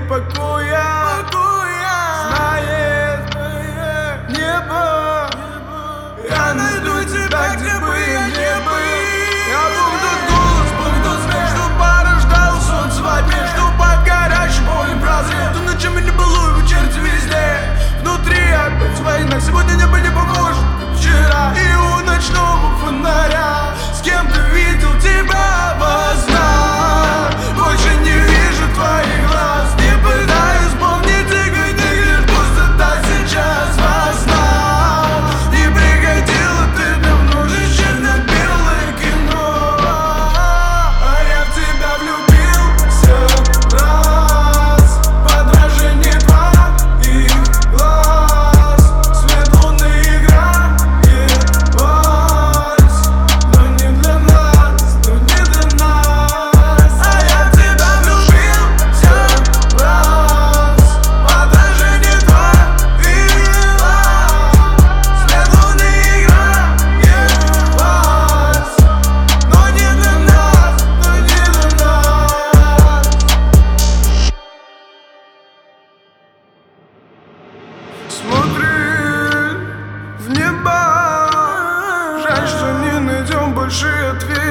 покоя. Знает небо, я найду тебя, где бы я не был. Я помню тот голос, помню тот смех, что порождал солнце во тьме, что под горячим полем прозрел. То ночами не было, вечерти везде. Внутри опять война, сегодня небо не похоже, как вчера. И у ночного фонаря с кем-то видел тебя во снах. Больше не вижу твоих глаз, не пытаюсь помнить их, ведь их лишь пустота сейчас во снах. Не приходила ты давно, же черно-белое кино. А я в тебя влюбился раз, в отражении твоих глаз. Свет луны играет вальс, но не для нас, но не для нас. А я в тебя влюбился раз, в отражении твоих глаз. Свет луны играет вальс, но не для нас, но не для нас. Смотри в небо, жаль, что не найдем больше ответ.